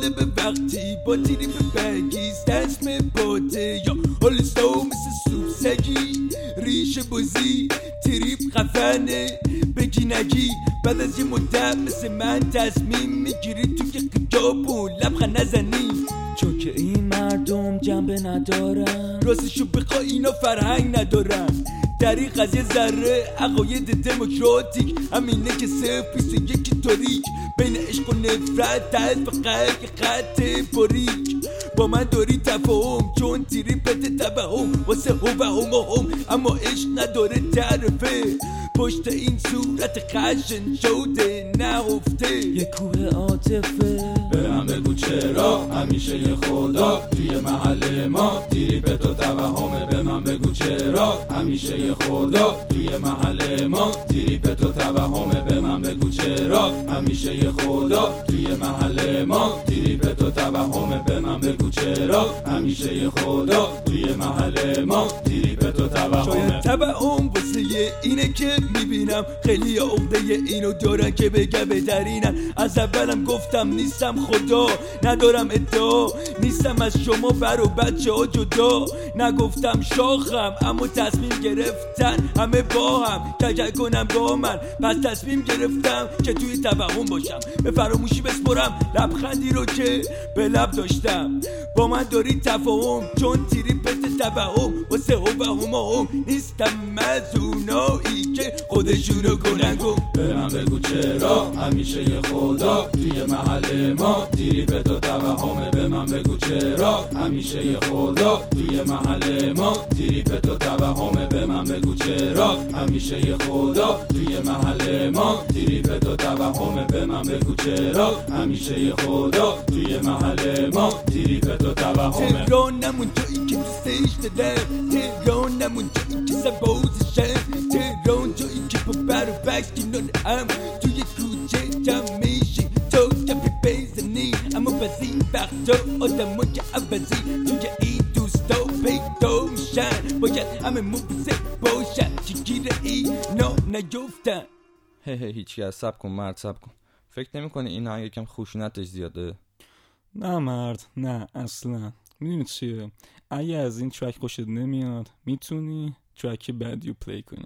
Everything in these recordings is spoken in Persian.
به وقتی با تیری به بگیز دست باده یا حالستو مثل سوب سگی ریش بازی تریپ خفنه بگی نگی بعد از یه مدت مثل من تصمیم میگیری توی خیابون لبخند نزنی چون که این مردم جنبه ندارن راستشو بخوای اینا فرهنگ ندارن طریق از یه ذره عقاید دموکراتیک همینه که 021 تاریک بین عشق و نفرت دست به خط باریک با من داری تفاهم چون تیری پت تبهم واسه هم اما عشق نداره تعرفه پشت این صورت خشن شده نهفته یه کوه عاطفه به من بگو چرا همیشه یه خدا توی محل ما تیری پت و توهمه به من بگو چرا همیشه یه خدا توی محل ما تیری پت و توهمه به من بگو چرا همیشه یه خدا توی محل ما تیری پت و توهمه به من بگو چرا همیشه یه خدا توی محل ما تیری پت و توهمه شاید توهم واسه اینه که میبینم خیلی عقده اینو دارن که بگه بهترینن از اولم گفتم نیستم خدا ندارم ادعا نیستم از شما بر و بچه ها جدا نگفتم شاخم اما تصمیم گرفتن همه با هم تجل کنم با من پس تصمیم گرفتم که توی توهم باشم به فراموشی بسپرم لبخندی رو که به لب داشتم با من داری تفاهم چون تیری پت توهم واسه هم نیستم از اونایی که خودشونو کنن به من بگو چرا همیشه یه خدا توی محل ما تیری پت و توهمه به من بگو چرا همیشه یه خدا توی محل ما تیری پت و توهمه به من بگو چرا همیشه یه خدا توی محل ما تیری پت و توهمه به من بگو چرا همیشه یه خدا توی محل ما تیری پت و توهمه تهرانمون جایی که دوستش دارم تهرانمون جایی که سبازشم تهران جایی که با بر و بک کنار هم توی کوچه جمع میشی تو کپی بزنی اما بعضی وقتا آدم که عوضی توی این دوستا پیدا میشن باید همه مبزه باشن که گیر اینا نیفتن هیچی از سب کن مرد سب کن فکر نمی کنی این ها یکم خوشونتش زیاده؟ نه مرد نه اصلا میدونی چیه اگه از این ترک خوشت نمیاد میتونی ترک بعدیو پلی کنی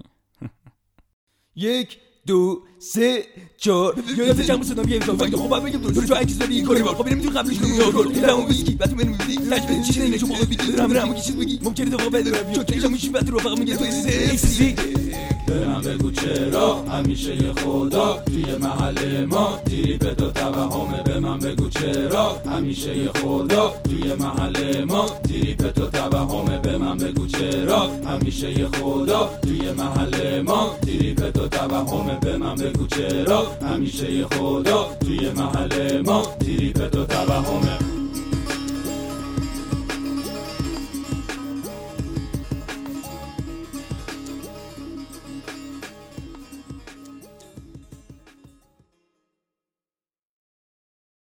1 2 3 4 یادت چند صدام یه اضافه خب بگم درست تو عکس داری کاری بار خب نمیتونی قبلش کنی یا گل دمو ویسکی بعد منو میبینی تجربه چیزی نمیشه موقع بگی رم چیز بگی ممکنه تو بدرم چون که میشی بعد رو فقط میگه تو سکسی به من بگو چرا همیشه یه خدا توی محل ما تیری پت و توهمه به من بگو چرا همیشه یه خدا توی محل ما تیری پت و توهمه به من بگو چرا همیشه یه خدا توی محل ما تیری پت و توهمه به من بگو چرا همیشه یه خدا توی محل ما تیری پت و توهمه